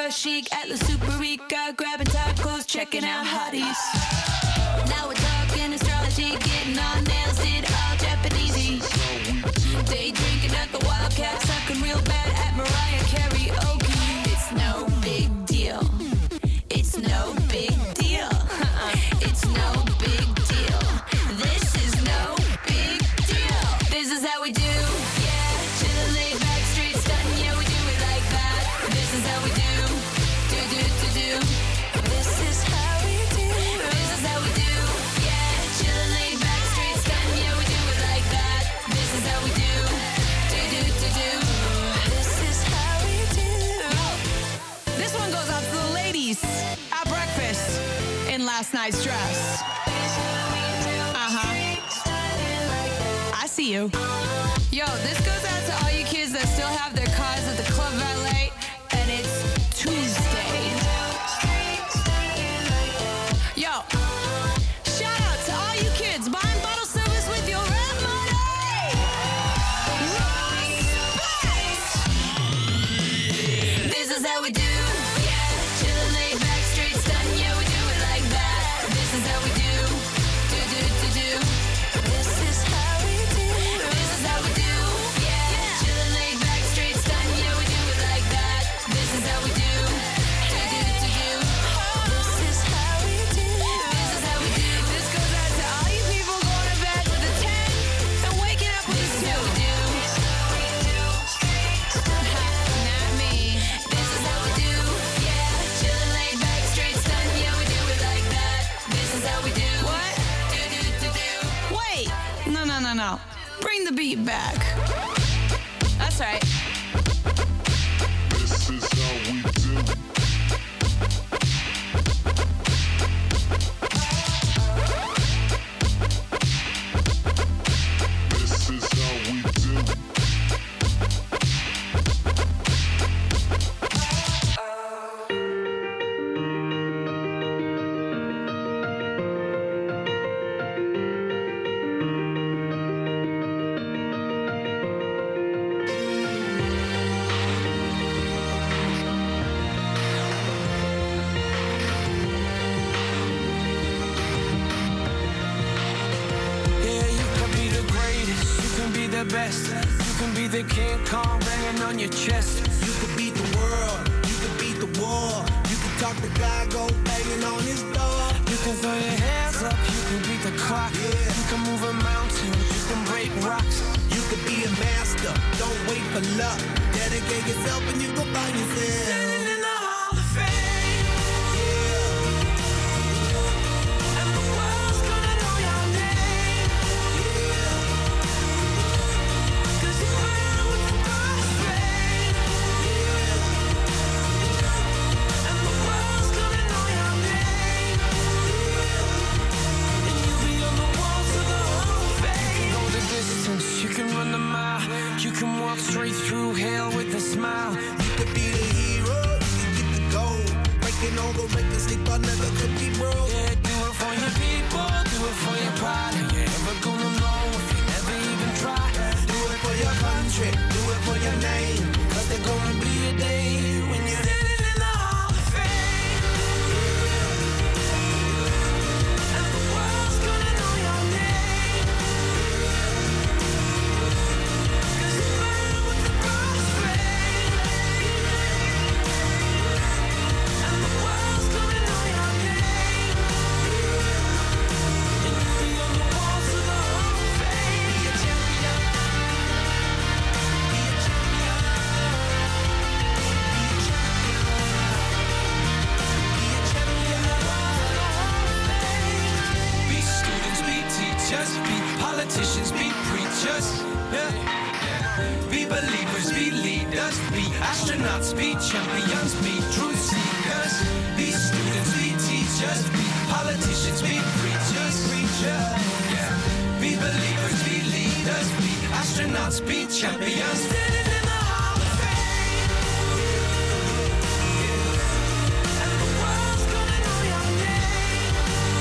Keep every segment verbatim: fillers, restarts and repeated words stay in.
Super chic at La Superica, grabbing tacos, checking out hotties. Now we're talking astrology, getting on nails, did all Japanesey. Day drinking at the Wildcat, sucking real bad at Mariah karaoke. It's no big deal. It's no big deal. It's no big deal. This is no big deal. This is how we do. Yeah, chillin' laid back, straight stuntin'. Yeah, we do it like that. This is how we do. Do do do do. This is how we do. This is how we do. Yeah, chillin' laid back, straight stuntin'. Yeah, we do it like that. This is how we do. Do do do do. This is how we do. This one goes out to the ladies at breakfast in last night's dress. Uh-huh. I see you. Yo, this goes out to all you kids that still have their cars at the Club Valet, and it's Tuesday. Yo, shout out to all you kids buying bottle service with your rap money. Respect. This is how we do. Yeah, chillin' laid back, straight stuntin'. Yeah, we do it like that. This is how we do. Do do do do. This is how we do. This is how we do. Yeah, chillin' laid back, straight stuntin'. Yeah, we do it like that. This is how we do. Do do do do. This is how we do. This is how we do. This goes out to all you people going to bed with a ten and waking up with a two. This is how we do. Not me. This is how we do. Yeah, chillin' laid back, straight stuntin'. Yeah, we do it like that. This is how we do. What? Do do do do. Wait. No no no no. Bring the beat back. That's right. This is how we do. This is how we do. Yeah, you can be the greatest, you can be the best, you can be the King Kong banging on your chest. You could beat the world, you could beat the war. You could talk to God, go banging on his door. You can throw your hands up, you can beat the clock. Yeah. You can move a mountain, you can break rocks. You could be a master, don't wait for luck. Dedicate yourself and you go find yourself. Standing in the Hall of Fame, and the world's gonna know your name. 'Cause you burn with the brightest flame, and the world's gonna know your name. And you'll be on the walls of the Hall of Fame. You can go the distance, you can run the mile, you can walk straight through hell with a smile. You could be the hero, you could get the gold. Breaking all the records they thought never could be broke. Yeah, do it for your people, do it for your pride. And you're never gonna know if you never even try. Do it for your country, do it for your name. Cause there's gonna be a day when you're Standing in the Hall of Fame, and the world's gonna know your name. 'Cause you burn with the brightest flame, and the world's gonna know your name. And you'll be on the walls of the Hall of Fame. Be a champion, be a champion, be a champion, be a champion of the Hall of Fame. Be students, be teachers, be politicians, be preachers. Yeah. Be believers, be leaders, be astronauts, be champions, be truth seekers. Be students, be teachers, be politicians, be preachers, preachers. Yeah. Be believers, be leaders, be astronauts, be champions. Standing in the Hall of Fame, and the world's gonna know your name.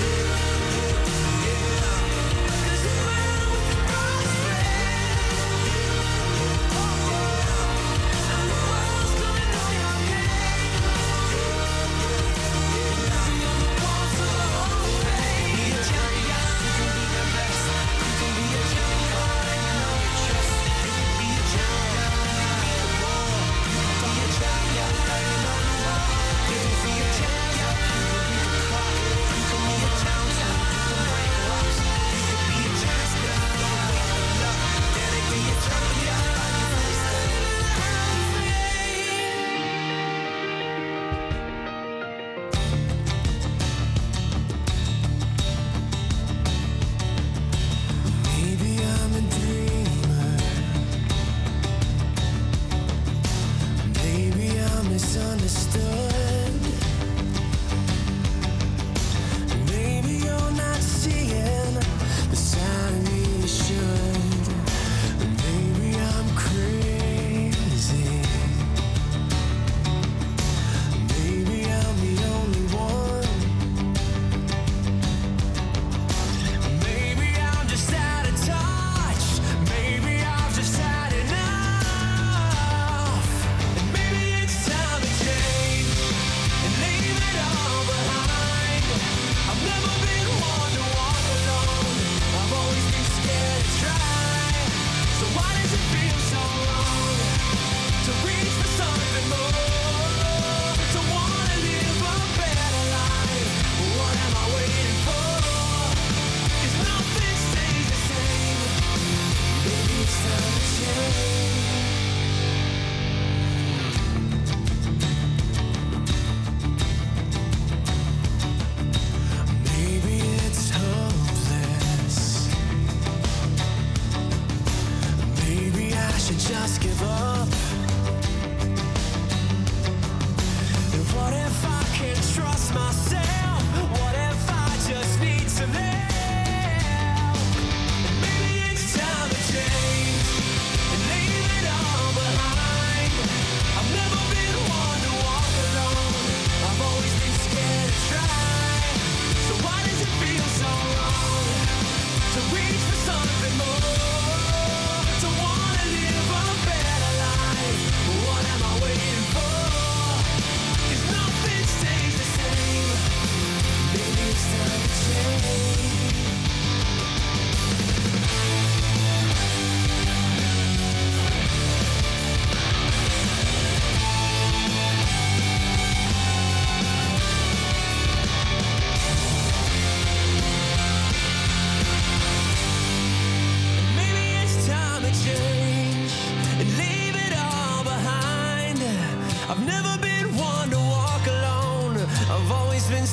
'Cause you burn with the brightest flame, and the world's gonna know your name.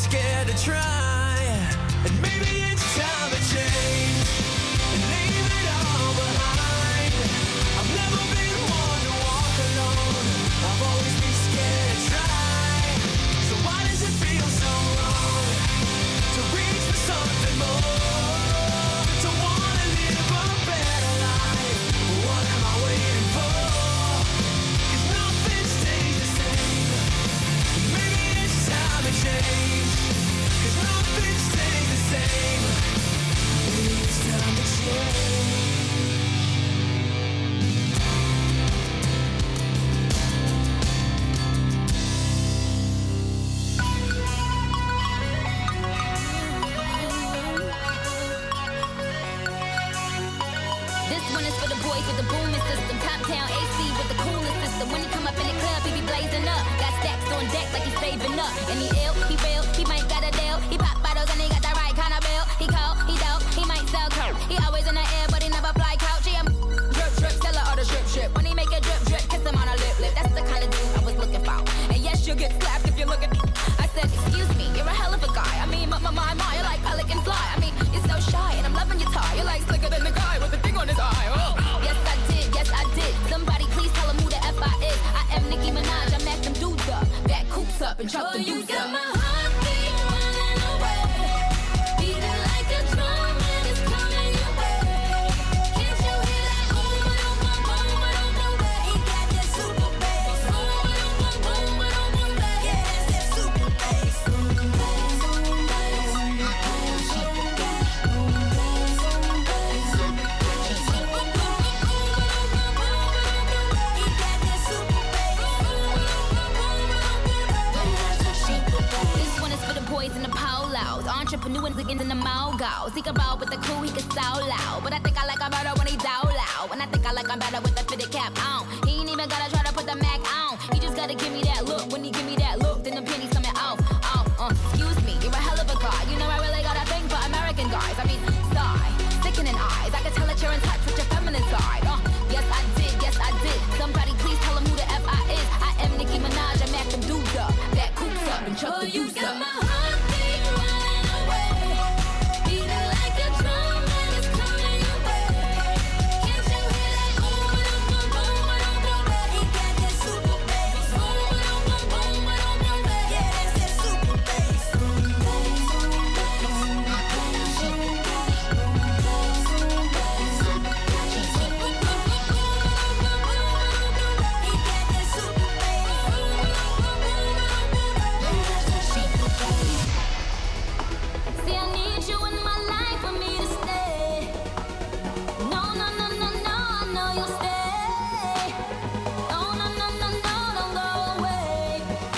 scared to try. And maybe it's time to change and leave it all behind. I've never been one to walk alone. I've always been scared to try. So why does it feel so wrong to reach for something more? To wanna live a better life. What am I waiting for? 'Cause nothing stays the same. Maybe it's time to change. 'Cause nothing stays the same. Maybe it's time to change. This one is for the boys with the booming system. Top town A C with the coolest system. When he come up in the club, he be blazing up. Got stacks on deck like he's saving up. And he ill, he real, he might got a deal. He pop bottles and he got the right kind of bill. He cold, he dope, he might sell coke. He always in the air, but he never fly couch. He a drip drip, tell her all the drip drip. When he make a drip drip, kiss him on a lip lip. That's the kind of dude I was looking for. And yes, you'll get slapped if you look at me. I said, excuse me, you're a hell of a guy. I mean, my my my, my you're like pelican fly. I mean, you're so shy, and I'm loving your tie. You're like slicker than the guy with the thing on his eye. Oh. Yes, I did, yes, I did. Somebody please tell him who the F I is. I am Nicki Minaj, I mack them dudes up. Back coops up and chuck Oh, them you dudes got up. my heartbeat running away, beating like a drum and it's coming your way. Can't you hear that boom, boom, boom, boom, boom, boom, boom? He got that super bass. Boom, boom, boom, boom, boom, boom, boom. Yeah, that's that super bass. Boom, bass, boom, bass, boom, bass, boom, bass, boom, bass, boom, bass. Super boom, boom, boom, boom, boom, boom, boom. He got that super bass. Boom, boom, boom, boom, boom, boom. That's that super bass. This one is for the boys in the polos. Entrepreneurs again in the mogos. He can ball with the crew, he can so loud. But I think I like him better when he down loud. And I think I like him better with the fitted cap on. He ain't even gotta try to put the Mac on. He just gotta give me that look. When he give me that look, then the pennies coming off. Off, uh, excuse me, you're a hell of a guy. You know I really got a thing for American guys. I mean, sigh, sickening eyes. I can tell that you're in touch with your feminine side. Uh, yes I did, yes I did. Somebody please tell him who the F I is. I am Nicki Minaj, I mack them dudes up. Back coops up and chuck Oh, the you dudes got up. my heartbeat running away, beating like a drum and it's coming your way. Can't you hear that boom, boom, boom, boom, boom, boom? He got that super bass. Boom, boom, boom, boom, boom, boom, boom. Yeah, that's that super bass. Boom, bass, boom, bass, boom, bass, boom, bass, boom, bass, boom, bass. Super boom, boom, boom, boom, boom, boom, boom. He got that super bass. Boom, boom, boom, boom, boom, boom. Yeah, that's that super bass. See, I need you in my life for me to stay. No, no, no, no, no, I know you'll stay. No, no, no, no, no, don't go away.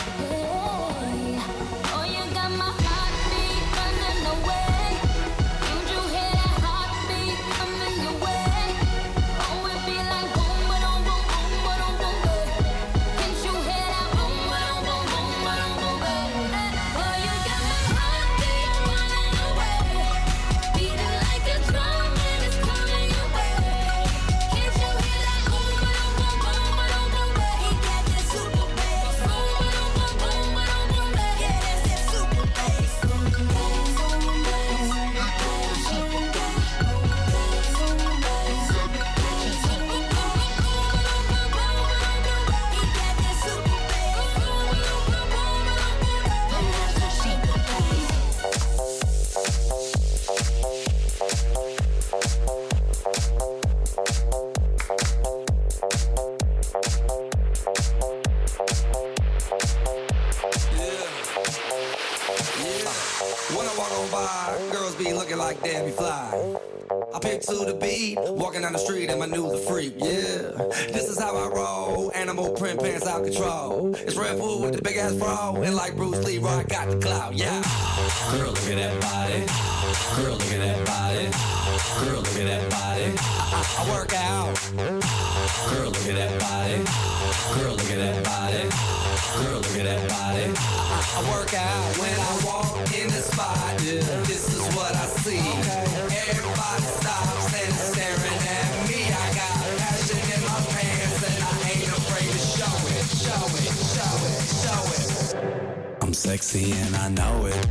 Hey. Oh, you got my heartbeat running away. Can't you hear that heartbeat coming your way? Oh, it be like boom, ba-dum, boom, boom, ba-dum, boom, boom. Can't you hear that boom, ba-dum, boom, boom, ba-dum, boom, boom? Oh, you got my heartbeat running away, beating like a drum and it's coming your way. Can't you hear that boom, boom, boom, boom, boom, boom, boom? He got that super bass. Boom, boom, boom, boom, boom, boom, boom. Yeah, that's that super bass. Boom, bass, boom, bass, boom, bass, boom, bass, boom, bass, boom, bass. Super boom, boom, boom, boom, boom, boom. He got that super bass. Boom, boom, boom, boom, boom, boom. Yeah, that's that super bass. When I walk on by, girls be looking like Debbie Fly. I pick to the beat, walking down the street and my new the freak, yeah. This is how I roll, animal print pants out control. It's Red Food with the big ass fro, and like Bruce Lee, I got the clout, yeah. Girl, look at that body. Girl, look at that body. Girl, look at that body. I, I, I work out. Girl, look at that body. Girl, look at that body. Girl, look at that body. I, I, I work out when I walk in the spot. Yeah. This is what I see. Everybody stops and is staring at me. I got passion in my pants and I ain't afraid to show it, show it, show it, show it. I'm sexy and I know it.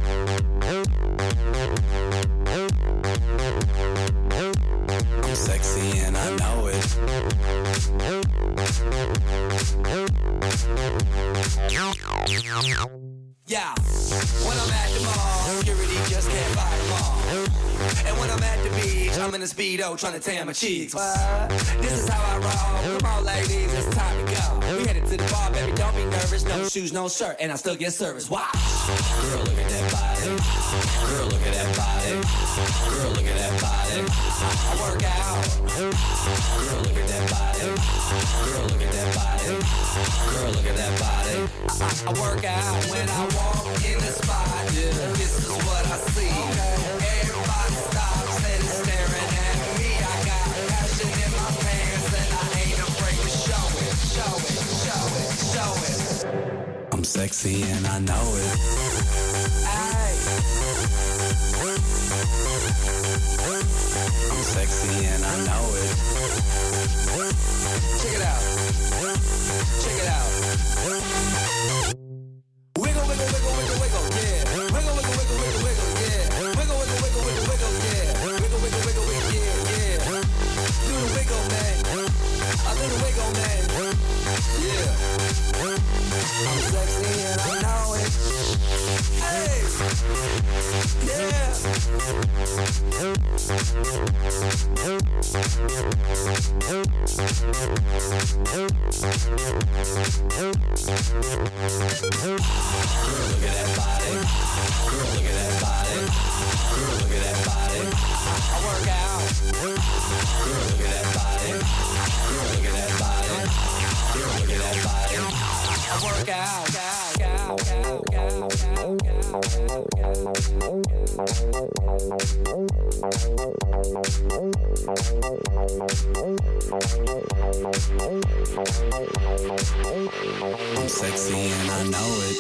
I'm sexy and I know it. Yeah, when I'm at the mall, security just can't fight them all. And when I'm at the beach, I'm in a Speedo trying to tan my cheeks. What? This is how I roll. Come on, ladies, it's time to go. We headed to the bar, baby, don't be nervous. No shoes, no shirt, and I still get service. Wow. Girl, look at that body. Girl, look at that body. Girl, look at that body. I work out. Girl, look at that body. Girl, look at that body. Girl, look at that body. I, I work out when I walk in the spot. Yeah, this is what I see. Everybody stops and is staring at me. I got passion in my pants and I ain't afraid to show it, show it, show it, show it. I'm sexy and I know it. Ay. I'm sexy and I know it. Check it out. Check it out. Wiggle, wiggle, wiggle, wiggle, wiggle, yeah. Wiggle, wiggle, wiggle, wiggle, wiggle, yeah. Wiggle, wiggle, wiggle, wiggle, wiggle, yeah. Wiggle, wiggle, wiggle, wiggle, yeah, yeah. Do the wiggle, man. I do the wiggle, man. Yeah. I'm sexy and I know it. Hey. Yeah. Girl, look at that body. Girl, look at that body. Girl, look at that body. I work out. Girl, look at that body. Girl, look at that body. Girl, look at that body. I work out. I'm sexy and I know it.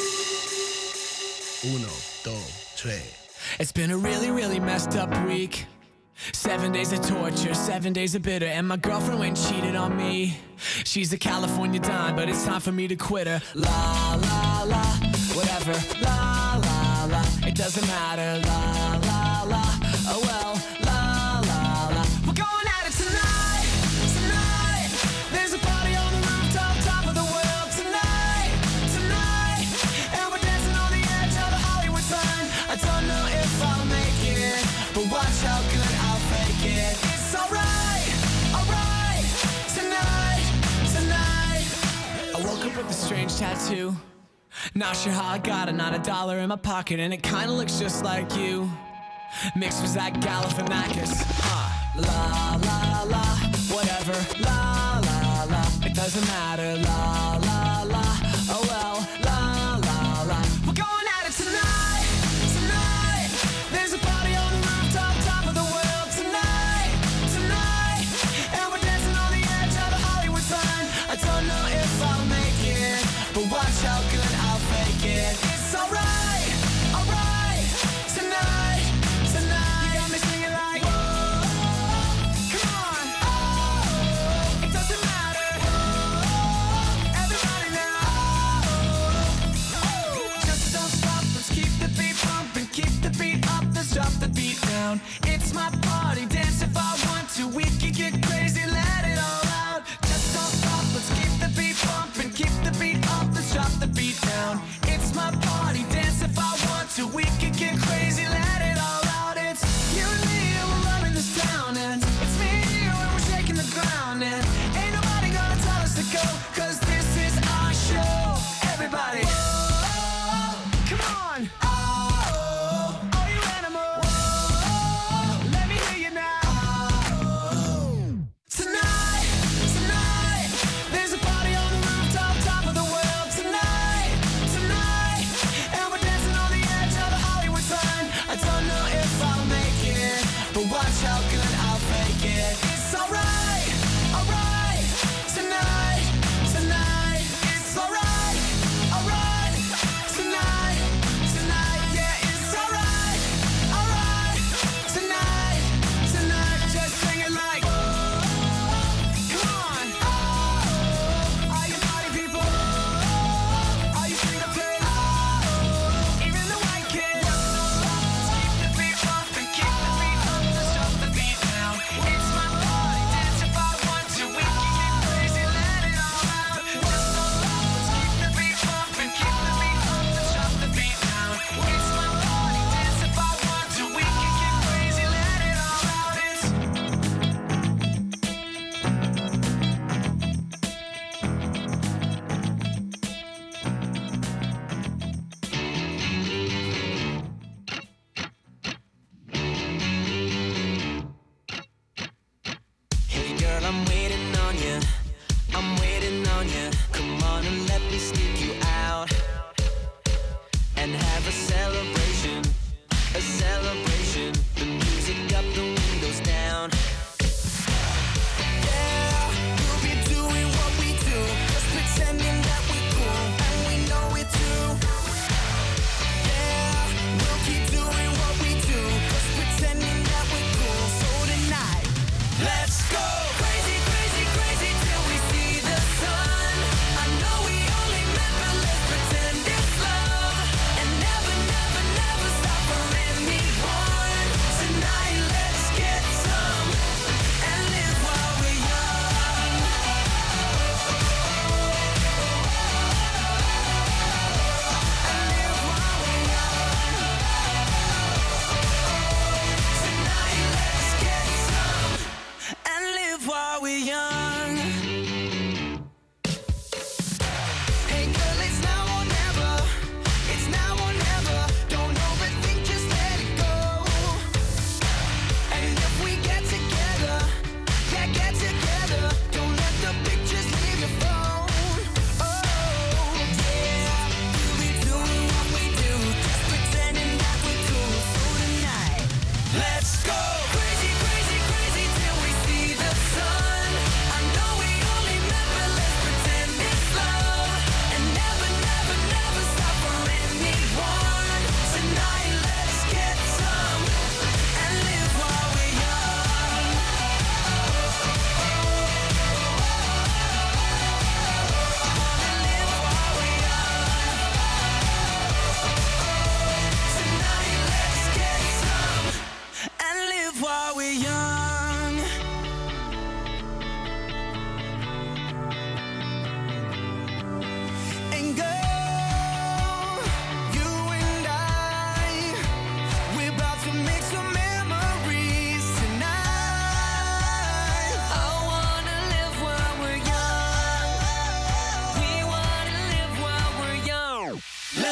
Uno, dos, tres. It's been a really, really messed up week. Seven days of torture, seven days of bitter, and my girlfriend went and cheated on me. She's a California dime, but it's time for me to quit her. La, la, la, whatever. La, la, la, it doesn't matter. La, la, la, oh well. La, la, la, we're going at it tonight, tonight. There's a party on the rooftop, top of the world tonight, tonight. And we're dancing on the edge of the Hollywood sign. I don't know if I'll make it, but watch how good I'll fake it. It's alright, alright, tonight, tonight. I woke up with a strange tattoo. Not sure how I got it, not a dollar in my pocket, and it kinda looks just like you. Mixed with Zach Galifianakis. Huh. La, la, la, whatever. La, la, la, it doesn't matter. La, la, la, oh well. La, la, la, we're going at it tonight, tonight. There's a party on the rooftop, top of the world tonight, tonight. And we're dancing on the edge of the Hollywood sign. I don't know if I'll make it, but watch how good I'll fake it. It's alright, alright, tonight, tonight. You got me singing like, whoa, come on, oh, it doesn't matter, oh, everybody now, oh, oh. Just don't stop, let's keep the beat pumping, keep the beat up, let's drop the beat down. It's my party, dance if I want to, we can get crazy, let it all out. Just don't stop, let's keep the beat pumping, keep the beat up, let's drop the beat down. It's my party, dance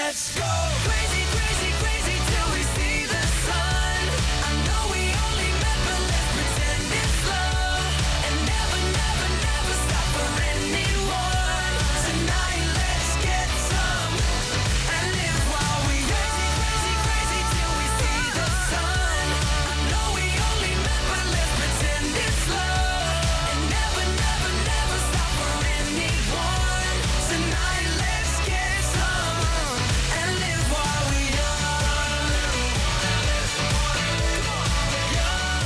let's go. Crazy, crazy, crazy till we see the sun. I know we only met, but let's pretend it's love. And never, never, never stop for anyone. Tonight, let's get some and live while we young. Crazy, crazy, crazy till we see the sun. I know we only met, but let's pretend it's love. And never, never, never stop for anyone. Tonight, let's get some and live while we young. Live while we young.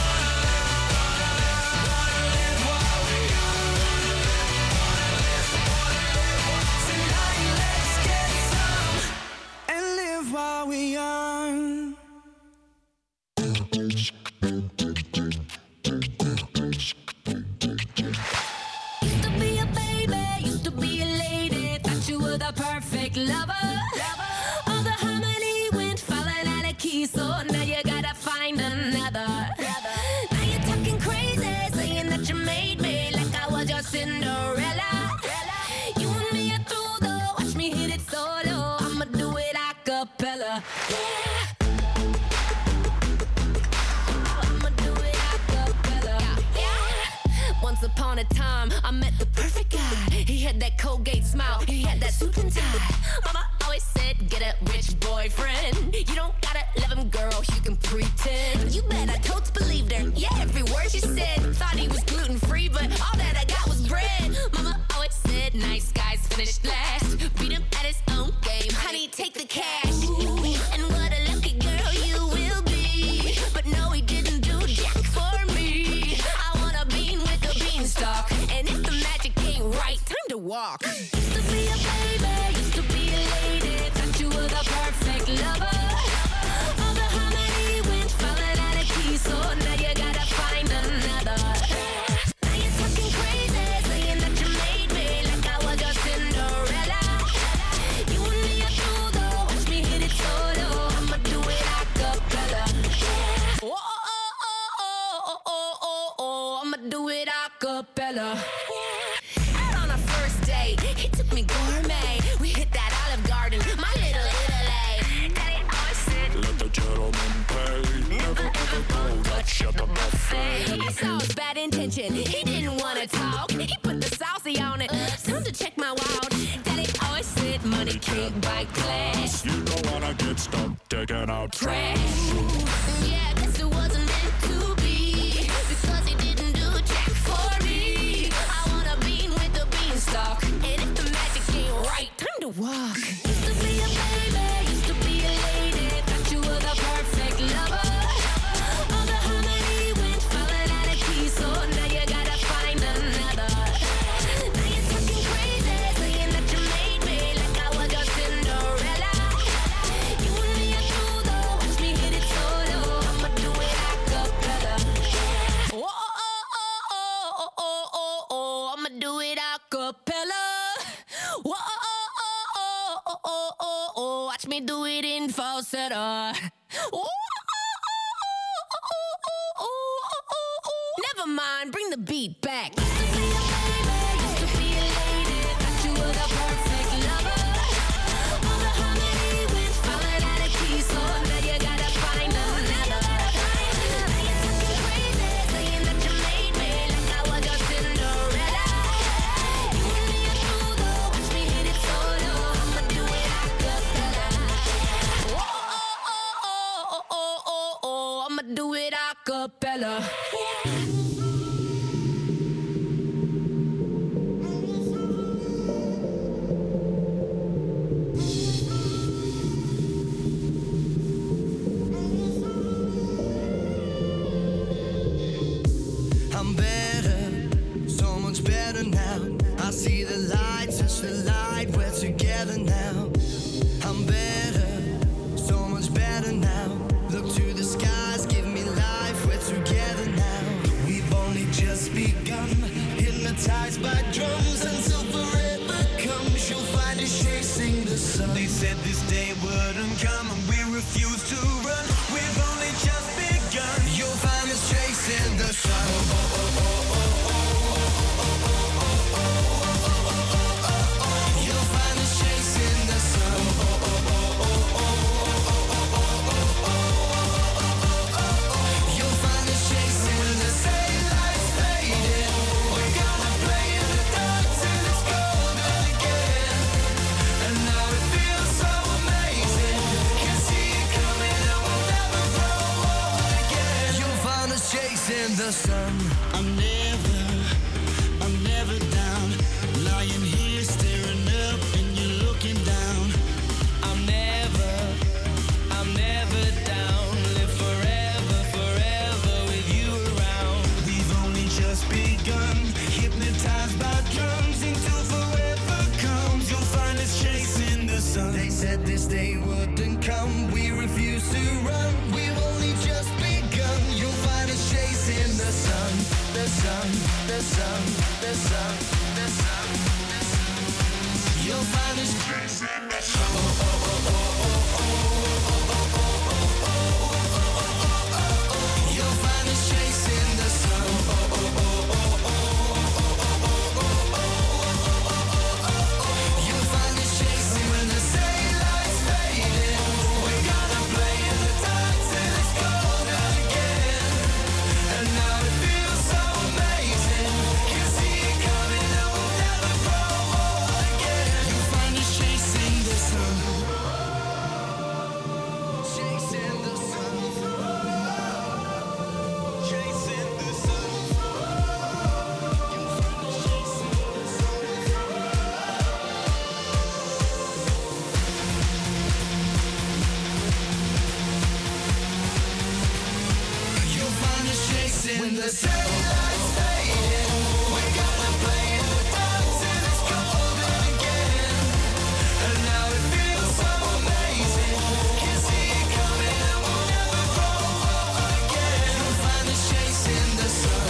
Tonight, let's get some and live while we young. Used to be a baby, used to be a lady. Thought you were the perfect lover. All the harmony went falling out of key, so now you gotta find another. Now you're talking crazy, saying that you made me like I was your Cinderella. You and me are through though, watch me hit it solo. I'ma do it a cappella. I'ma do it a cappella. Once upon a time, I met the perfect guy. He had that Colgate smile, he had that suit and tie. Mama always said, get a rich boyfriend. You don't gotta love him, girl, you can pretend. You bet I totes believed her, yeah, every word she said. Thought he was gluten-free, but all that I got was bread. Mama always said, nice guys finish last. Beat him at his own game, honey, take the cash. And what a lucky girl you will be. But no, he didn't do jack for me. I wanna bean with the beanstalk. And if the magic ain't right, time to walk. Used to be a baby, used to be a lady. Thought you were the perfect lover. All the harmony went falling out of key, so now you gotta find another. Now you're talking crazy, saying that you made me like I was your Cinderella. You and me are through though, watch me hit it solo. I'ma do it a cappella. Oh, oh, oh, oh, oh, oh, oh, oh, I'ma do it a cappella. Out on our first date, he took me gourmet. We hit that Olive Garden, my little Italy. Daddy always said, Let the gentleman pay. Never ever go touch at the buffet. I saw his bad intention. He didn't wanna talk. He put the saucy on it. Time to check my wallet. Daddy always said money can't buy class. You don't wanna get stuck taking out Trash. Yeah, guess it wasn't meant to be. Because he didn't do jack for me. I wanna bean with the beanstalk. And if the magic ain't right, time to walk. Used to be a baby, used to be a lady. Thought you were the perfect lover. All the harmony went falling out of key, so now you gotta find another. Now you're talking crazy, saying that you made me like I was your Cinderella. You and me are through though, watch me hit it solo. I'ma do it a cappella. Oh, oh, oh, oh, oh, oh, oh, oh, I'ma do it a cappella. Oh, oh, oh, oh, oh, oh, oh, oh, watch me do it in falsetto. Oh, oh, oh, oh, oh, oh, oh, oh. Never mind, bring the beat back. Used to be a baby, used to be a lady. Thought you were the perfect lover. All the harmony went falling out of key, so now you gotta find another. Now you're talking crazy, saying that you made me like I was your Cinderella. You and me are through though, watch me hit it solo. I'ma do it a cappella. Oh, oh, oh, oh, oh, oh, oh, I'ma do it a cappella. I'm better, so much better now. I see the light, touch the light, we're together now. I'm better, so much better now. Look to the skies, give me life, we're together now. We've only just begun, hypnotized by drums until forever comes. You'll find us chasing the sun. They said this day wouldn't come and we refuse to run. We've only just begun. You'll find us chasing the sun. Oh, oh, oh, oh, oh, oh, oh, oh, oh, oh, oh, oh, oh, oh, oh, oh. You'll find us chasing the sun. Oh, oh, oh, oh. the sun. I'm never, I'm never down. Lying here staring up and you're looking down. I'm never, I'm never down. Live forever, forever with you around. We've only just begun, hypnotized by drums until forever comes. You'll find us chasing the sun. They said this day wouldn't come. We refuse to run. We've only just begun. You'll find us chasing the sun, the sun, the sun, the sun, the sun, the sun. You'll find us chasing the sun. Oh, oh, oh, oh, oh, oh, oh, oh, oh, oh, oh. You'll find us chasing the sun. Oh, oh, oh, oh, oh, oh, oh. You'll find us chasing when the daylight's fading. We're gonna play in the dark till it's cold again. And now it feels so amazing. Can see it coming and we'll never grow old again. You'll find us chasing the sun. Chasing the sun. Chasing the sun. You'll find us chasing the sun. You'll find us chasing when the daylight's fading. We're gonna play in the dark till it's cold again. And now it feels so amazing. Can see it coming and we'll never grow old again. You'll find us chasing the sun.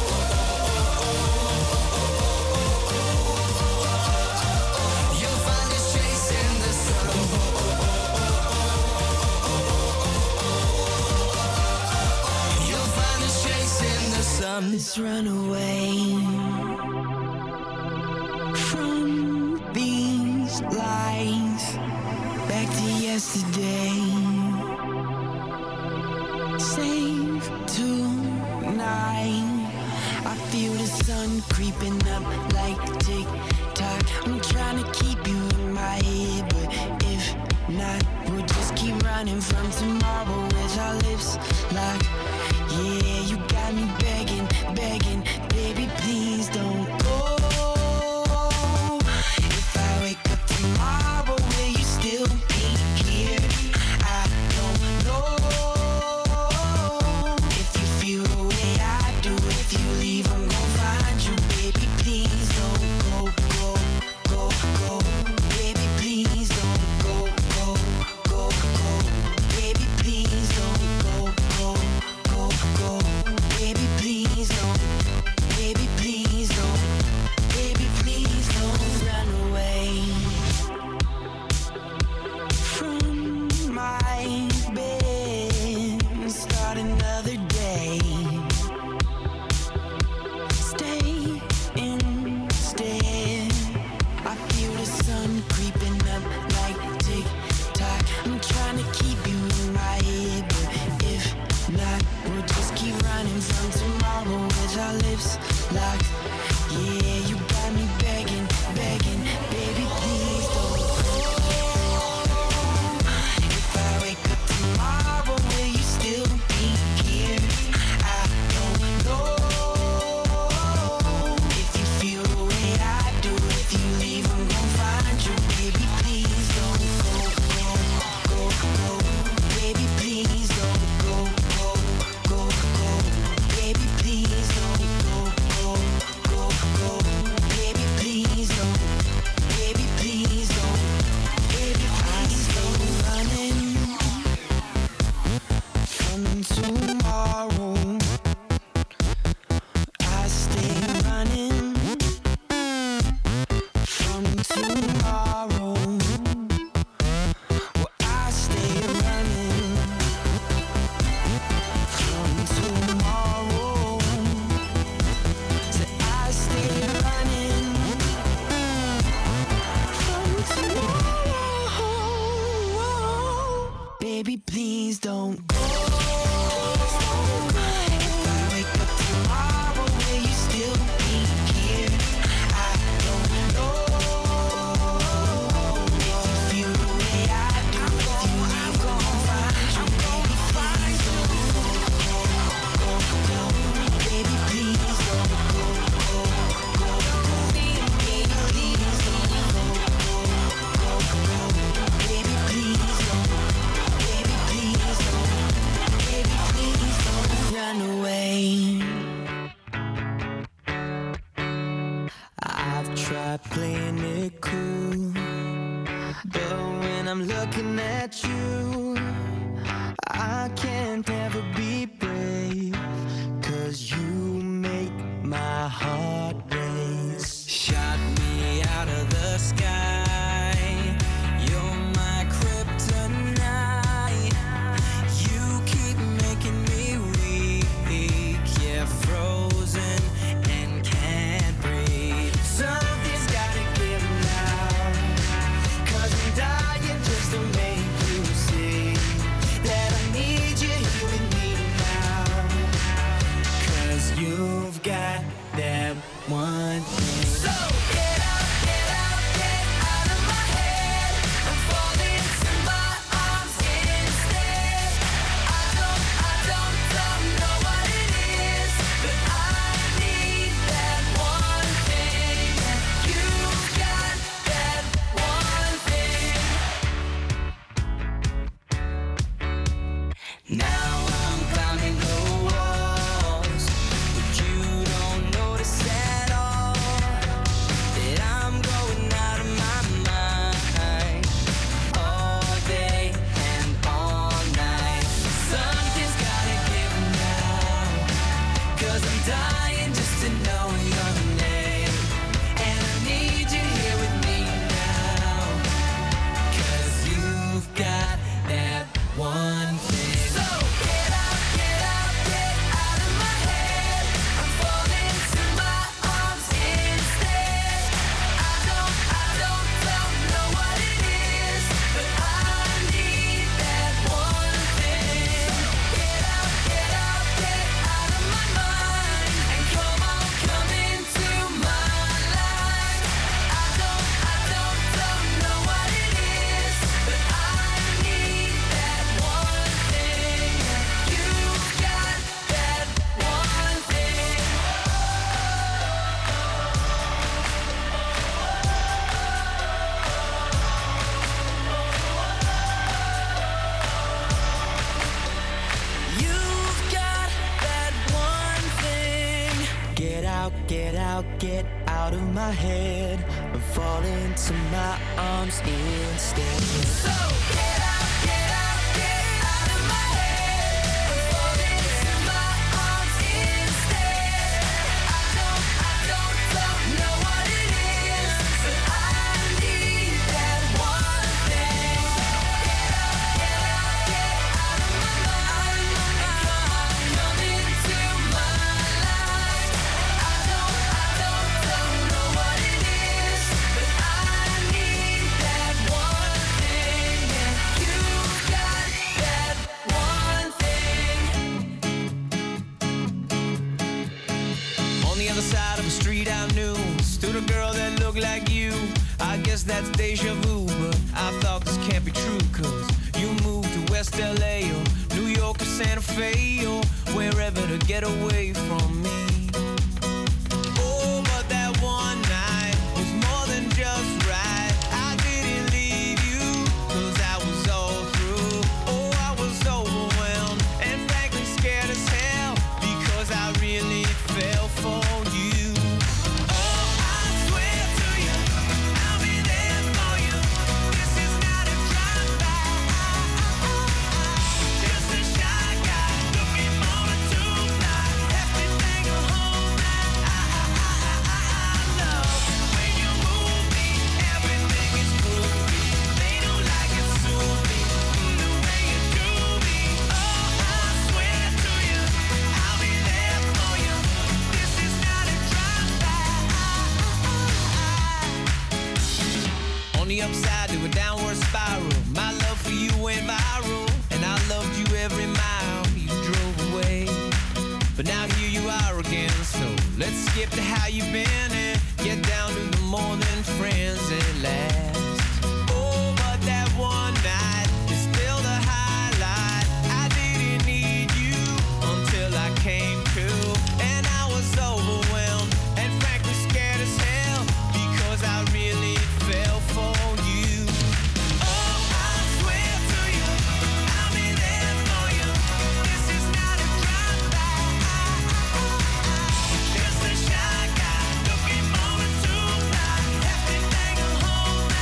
You'll find us chasing the sun. You'll find us chasing the sun. Let's run away from these lies back to yesterday. Save tonight. I feel the sun creeping up like tick tock. I'm trying to keep you in my head, but if not, we'll just keep running from tomorrow with our lips locked. Yeah, you got me begging, begging, baby, please don't go. If I wake up tomorrow, will you still be here? I don't know. If you feel the way I do, if you leave, I'm gon' find you, baby, please don't go, go, go, go. Baby, please don't go, go, go, go. Baby, please don't go, go, go, go. Baby, please don't. Baby, please don't. Baby, please don't run away from my bed and start another day. Stay instead. I feel the sun creeping up like tick tock. I'm trying to keep you in my head, but if not, we'll just keep running from tomorrow with our lips locked. Yeah, you got me begging, begging, baby, please don't go. If I wake up tomorrow, will you still be here? I don't know. If you feel the way I do, if you leave, I'm gon' find you, baby, please don't go, go, go, go. Baby, please don't go, go, go, go. Baby, please don't go, go, go, go. Baby, please don't. Baby, please don't. Baby, please don't. Running from tomorrow. I stay running from tomorrow. Well, I stay running from tomorrow. Say I stay running from tomorrow. Baby, please don't go. If I wake up tomorrow, will you still be here? I don't know. If you feel the way I do, if you leave, I'm gon' find you, baby, please don't go, go, go. looking at you. I can't ever be brave, 'cause you make my heart race. Shot me out of the sky. You're my kryptonite. You keep making me weak. Yeah, frozen and can't breathe. Something's gotta give now, 'cause I'm dying just to make you see that I need you here with me now. 'Cause you've got that one thing. So get out, get out, get out of my head. I'm falling to my arms instead. I don't, I don't, don't know what it is, but I need that one thing. You've got that one thing. Now I'm climbing the walls, but you don't notice at all that I'm going out of my mind all day and all night. Something's gotta give now, 'cause I'm dying just to know your name. And I need you here with me now, 'cause you've got that one thing. So get out, get out, get out of my head. I'm falling to my arms instead. I don't, I don't, don't know what it is, but I need that one thing. Get out, get out, get out of my mind, and come on, come into my life. I don't, I don't, don't know what it is, but I need that one thing. You've got that one thing. You've got that one thing. Get out, get out, get out of my head and fall into my arms instead. So get out, get out, get out of my head and fall into my arms instead. I don't, I don't, don't know what it is, but I need that one thing. Get out, get out, get out of my mind, and come on, come into my life. I don't, I don't, don't know what it is, but I need that one thing. You've got that one thing. On the other side of the street I knew stood a girl that looked like you. I guess that's deja vu, but I thought this can't be true, 'cause you moved to West L A or New York or Santa Fe or wherever to get away from me. Oh, but that one night was more than just right. I didn't leave you 'cause I was all through. Oh, I was overwhelmed and frankly scared as hell, because I really fell for you. Oh, I swear to you, I'll be there for you. This is not a drive-by. Just a shy guy looking for a two-fly. Everything a whole night. I, I, I, I love when you move me. Everything is groovy. They don't like it soon-y, the way you do me. Oh, I swear to you, I'll be there for you. This is not a drive-by. On the upside to a downward spiral, my love for you went viral, and I loved you every mile you drove away. But now here you are again, so let's skip to how you've been and get down to the more than friends at last. Oh, but that one night is still the highlight. I didn't need you until I came to, and I was overwhelmed and frankly scared as hell, because I really fell for you. Oh, I swear to you, I'll be there for you. This is not a drive-by. Just a shy guy looking for a two-fly. Everything a whole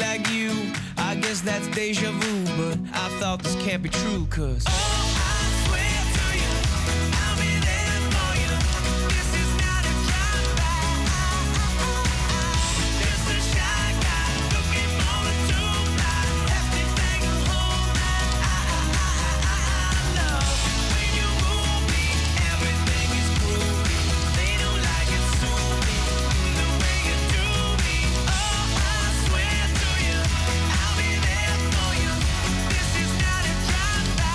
like you. I guess that's deja vu, but I thought this can't be true, cause oh, I swear to you, I'll be there for you. This is not a drive-by. Just a shy guy looking for a two-fly. Everything a whole night. I love when you move me. Everything is groovy. They don't like it soon. The way you do me. Oh, I swear to you, I'll be there for you. This is not a drive-by.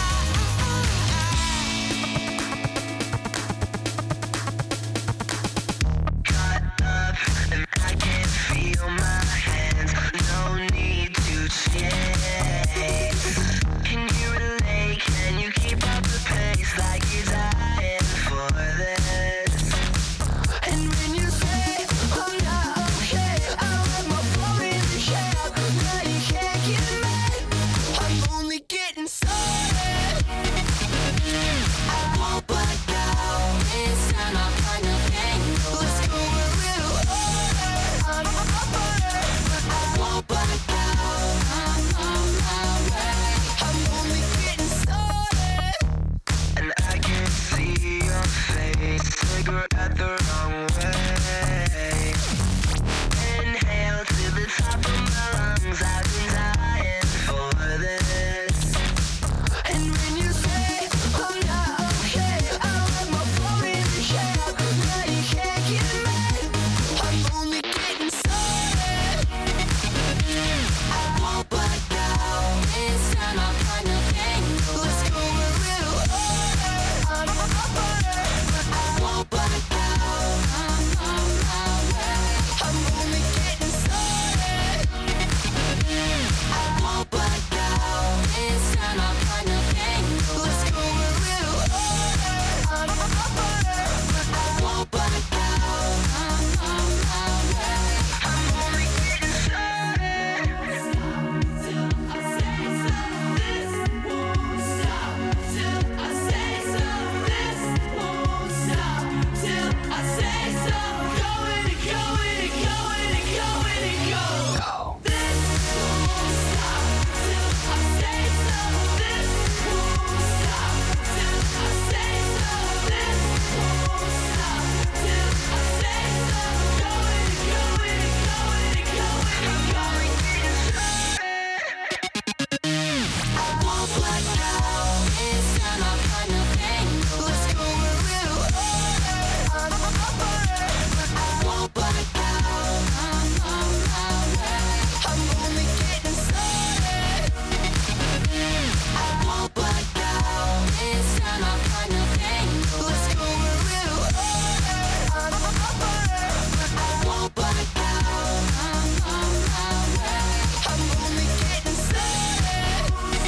Got up and I can feel my hands. No need to chase. Can you relate? Can you keep up the pace like you're dying for this? And when you say I'm not okay, I let my phone in the shell. Now you can't get mad. I'm only getting started. I won't back down. This time I'll find a angle. Let's go a little harder. I won't back down. I'm on my way. I'm only getting started. And I can see your face. Cigarette the wrong way. Inhale to the top of my lungs. I've been dying for this. And when you say I'm not okay, I let my phone in the shell. Now you can't get mad. I'm only getting started. I won't back down. This time I'll find a angle. Let's go a little harder. I won't back down. I'm on my way. I'm only getting started. I won't back down. This time I'll find a angle. Let's go a little harder. I won't back down. I'm on my way. I'm only getting started. Till I say so. This won't stop. Till I say so. This won't stop. Till I say so. Going and going and going and going and go. This won't stop. Till I say so. This won't stop. Till I say so. This won't stop. Till I say so. Going and going and going and going and going. I won't back down. This time I'll find a angle. Let's go a little harder. I won't back down. I'm on my way. I'm only getting started. I won't back down. This time I'll find a angle. Let's go a little harder. I won't back down. I'm on my way. I'm only getting started.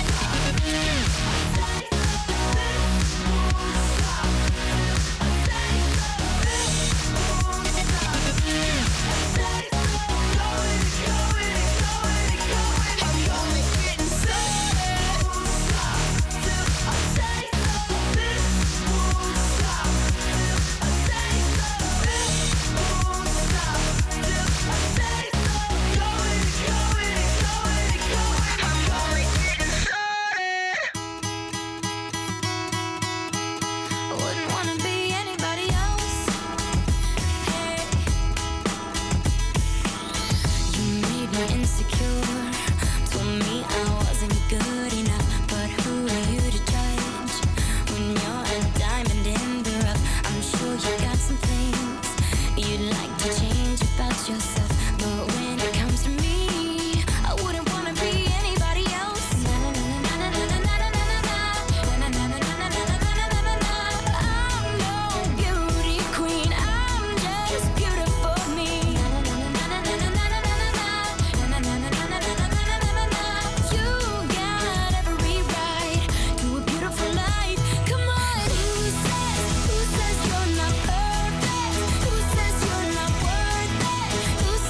I'm only getting started. I wouldn't wanna be anybody else. Hey. You made me insecure. Told me I wasn't good enough. But who are you to judge? When you're a diamond in the rough, I'm sure you got some things you'd like to change about yourself. But when it comes to me, I wouldn't wanna be anybody else. Na na na na na na na na na na. Na na na na na na na na na na na. I'm no beauty queen. I'm just beautiful me. Na na na na na na na na na na. Na na na na na na na na na na na. You got every right to a beautiful life. Come on. Who says? Who says you're not perfect? Who says you're not worth it? Who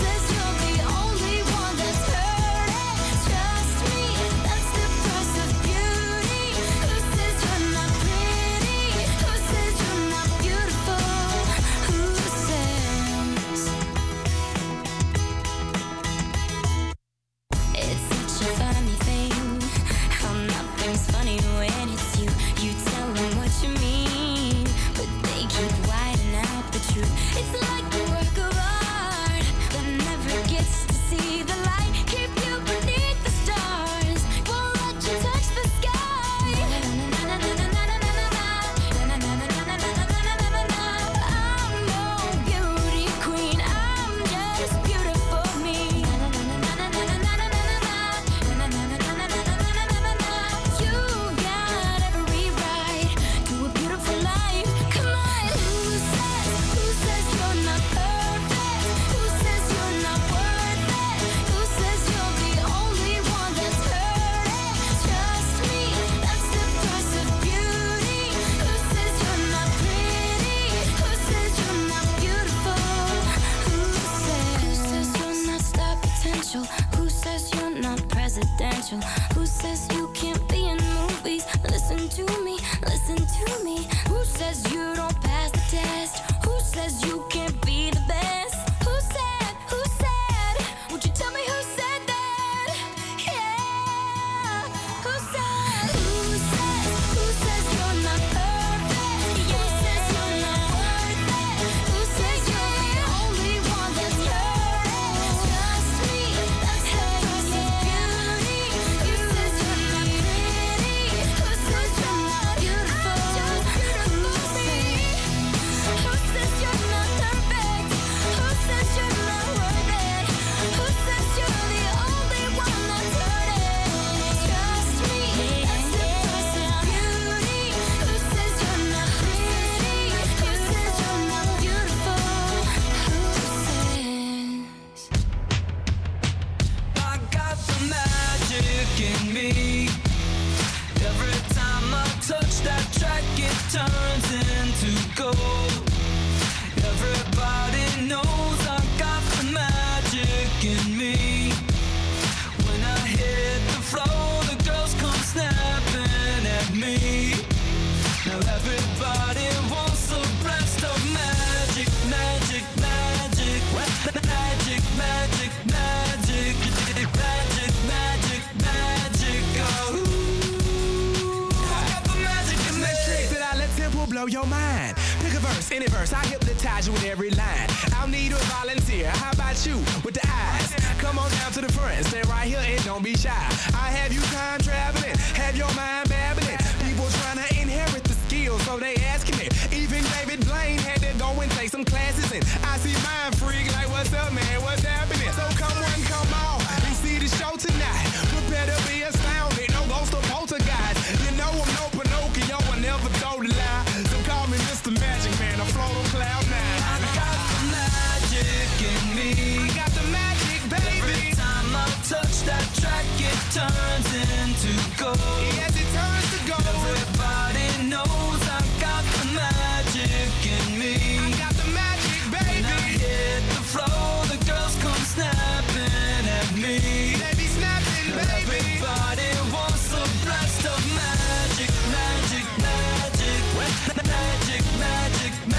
blow your mind. Pick a verse, any verse, I hypnotize you with every line. I'll need a volunteer. How about you with the eyes? Come on down to the front, stay right here and don't be shy. I have you time traveling, have your mind babbling. People trying to inherit the skills, so they asking me. Even David Blaine had to go and take some classes, and I see mind freak like, what's up, man? What's happening? So come on, come on, and see the show tonight. Prepare to be astounded, no ghost or poltergeist. You know I'm no Pinocchio, I never told a lie. So call me Mister Magic Man, I float on cloud nine. I got the magic in me. I got the magic, baby. Every time I touch that track, it turns into gold. Yes, it turns to gold. Everybody knows I got the magic in me. I got the magic, When I baby. hit the floor, the girls come snapping at me. They be snapping, baby. Everybody wants a blast of magic, magic, magic, magic, magic, magic,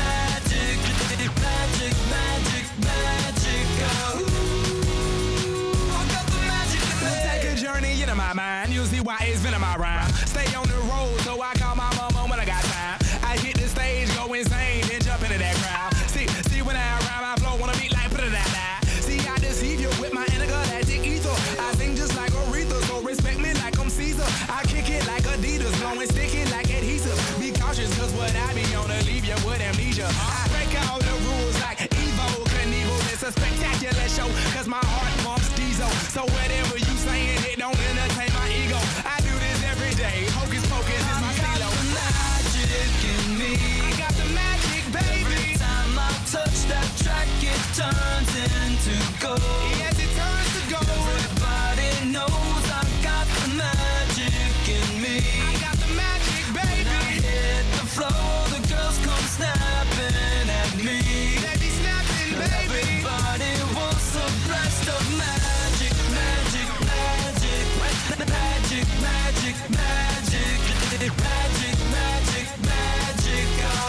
magic, magic, magic. Oh, I got the magic in me. Take a journey into my mind. You'll see why it's been in my rhyme. Stay on the road, so I call my mama when I got time. I hit the stage, go insane, then jump into that crowd. See, see when I rhyme, I flow on a beat like put it that that. See, I deceive you with my intergalactic ether. I sing just like Aretha, so respect me like I'm Caesar. I kick it like Adidas, blowing sticky like adhesive. Be cautious, cause what I be on to leave you with amnesia. I break all the rules like Evo Knievel. It's a spectacular show, cause my heart pumps diesel. So whatever you saying, it don't entertain my ego. I do this every day. Hocus pocus is my stilo. Magic in me. I got the magic, baby. Every time I touch that track, it turns into gold. Yes, it turns to gold. Everybody knows I got the magic in me. I got the magic, When I baby. hit the floor, the girls come snapping at me. They be snapping, baby. Everybody wants a blast of magic, magic, magic, magic, magic, magic, magic, magic, magic.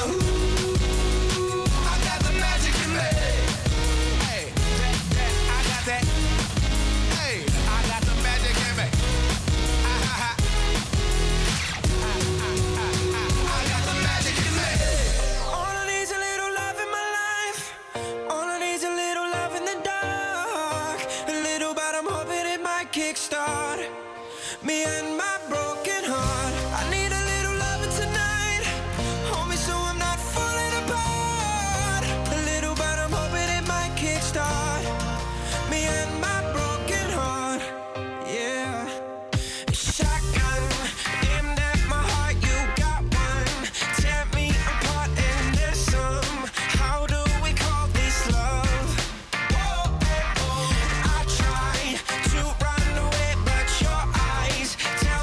Oh, I got the magic in me. Hey, that, that, I got that. Hey, I got the magic in me. Ah, ha, ha. Ah, ah, ah, ah. I got the magic in me. All I need's a little love in my life. All I need's a little love in the dark. A little, but I'm hoping it might kickstart me and my broken heart. I need a little loving tonight. Hold me so I'm not falling apart. A little, but I'm hoping it might kickstart me and my broken heart. Yeah. Shotgun, aimed at my heart, you got one. Tear me apart and there's some. How do we call this love? Whoa, I try to run away, but your eyes tell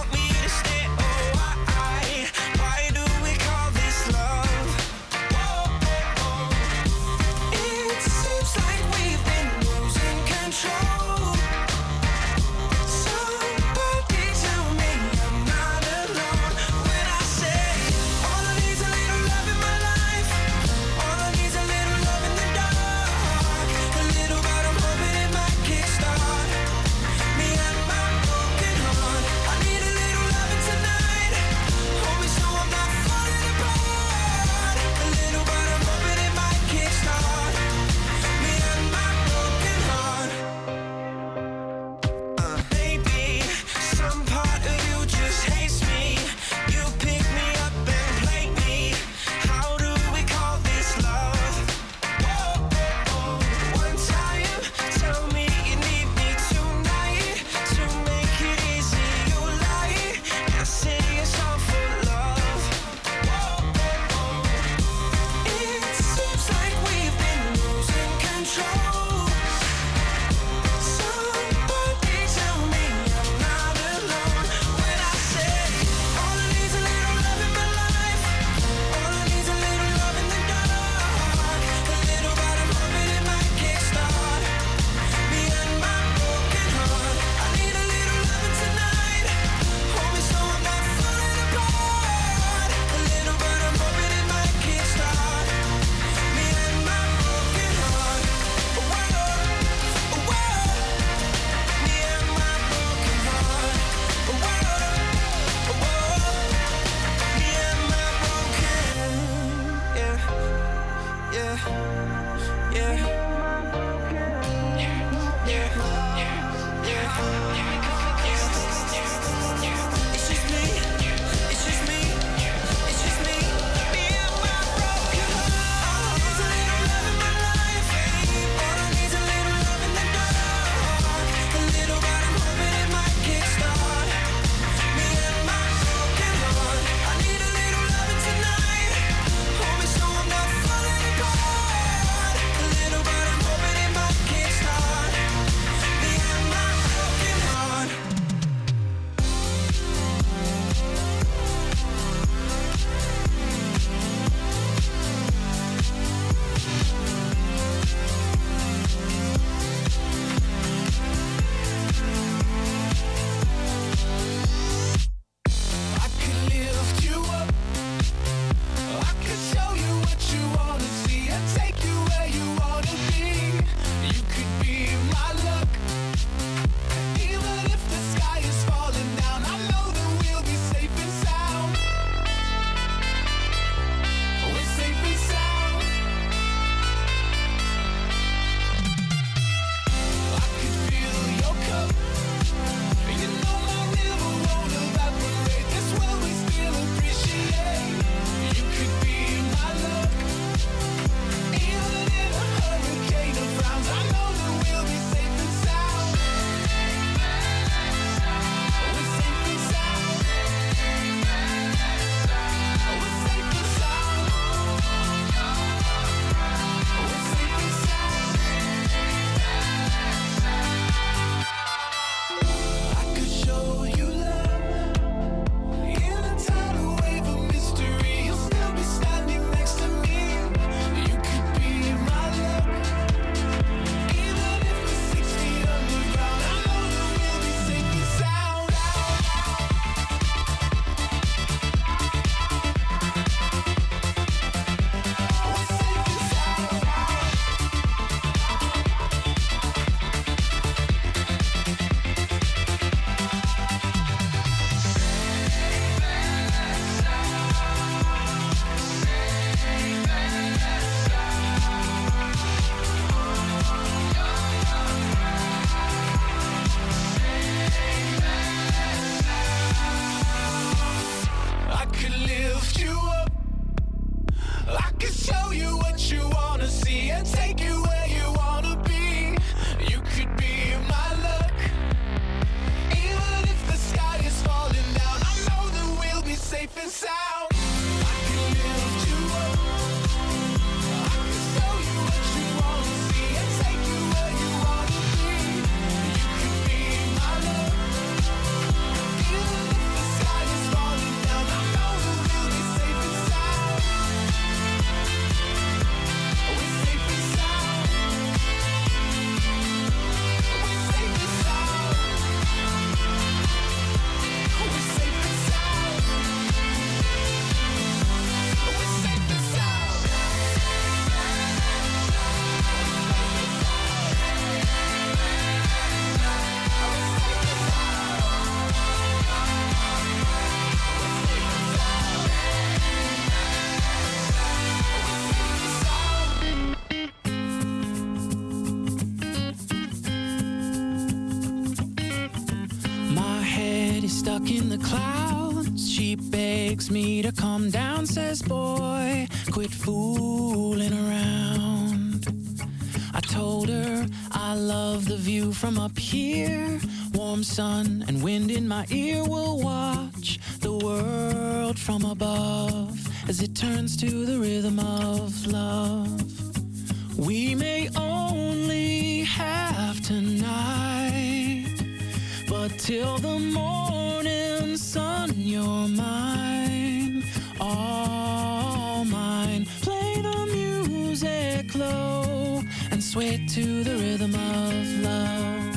stuck in the clouds. She begs me to come down, says, boy, quit fooling around. I told her I love the view from up here. Warm sun and wind in my ear. Will watch the world from above as it turns to the rhythm of love. We may only have tonight, but till the morning sun, you're mine, all mine. Play the music low and sway to the rhythm of love.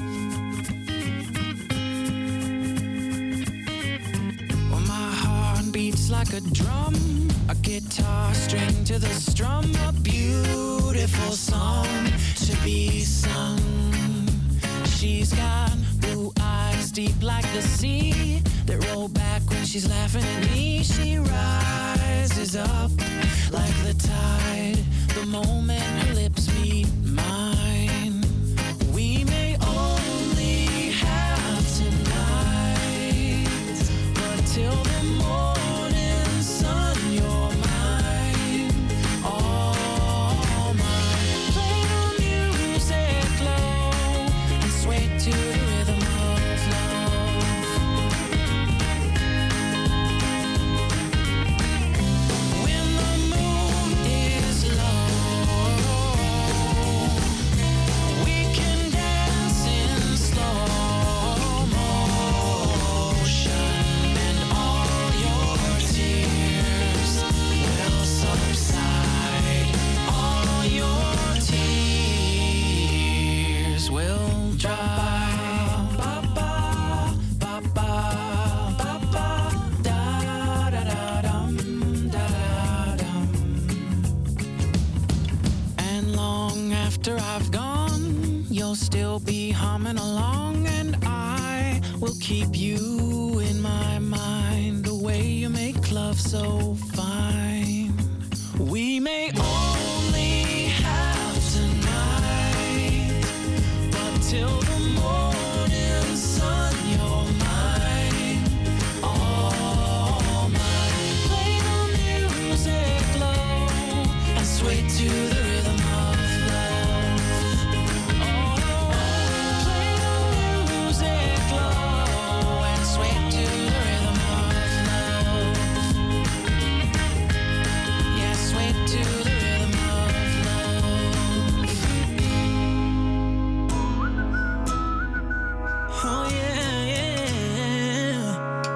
Well, my heart beats like a drum, a guitar string to the strum, a beautiful song to be sung. She's got blue eyes deep like the sea that roll back when she's laughing at me. She rises up like the tide the moment her lips meet mine. We may only have tonight, but till the morning sun, you're mine, all mine. Play the music low and sway to the rhythm of love. When the moon is low, we can dance in slow motion, and all your tears will subside. All your tears will dry. Ba ba ba ba ba ba da da da dum da da dum. And long after I've gone, you'll still be humming along, and I will keep you in my mind. The way you make love so fine. We may only have tonight, but till the morning sun, you're mine, all mine. Play the music low and sway to the rhythm of love. Oh, play the music low and sway to the rhythm of love. Yeah, sway to the rhythm of love. Oh yeah, yeah.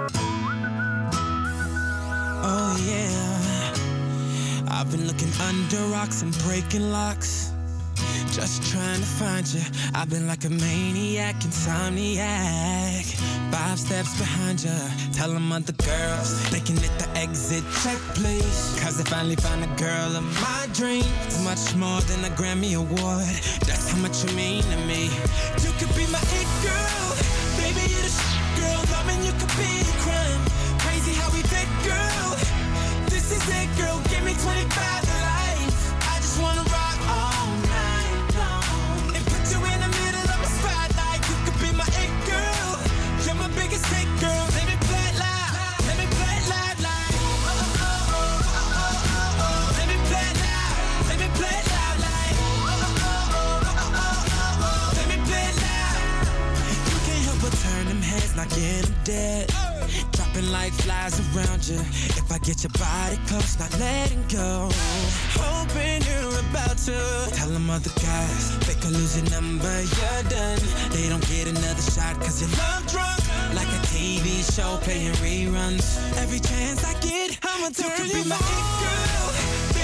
Oh yeah. I've been looking under rocks and breaking locks, just trying to find you. I've been like a maniac, insomniac, five steps behind you. Tell them other girls they can hit the exit check, please. Cause I finally found a girl of my dreams. It's much more than a Grammy award. That's how much you mean to me. You could be my it girl, baby, you're the shit girl. Loving you could be a crime. Crazy how we fit, girl. This is it, girl. Give me twenty-five to life. I just wanna rock all night long and put you in the middle of my spotlight. You could be my it girl. You're my biggest hit, girl. Let me play it loud. Let me play it loud, like. Oh, oh, oh, oh, oh, oh, oh. Let me play it loud. Let me play it loud, like. Oh, oh, oh, oh, oh, oh, oh. Let me play it loud. You can't help but turn them heads, knocking them dead. Dropping like flies around you. If I get your body close, not letting go. Hoping you're about to tell them other guys they could lose your number, you're done. They don't get another shot cause you're love drunk, like a T V show playing reruns. Every chance I get, I'ma turn you, you on. Be my it girl.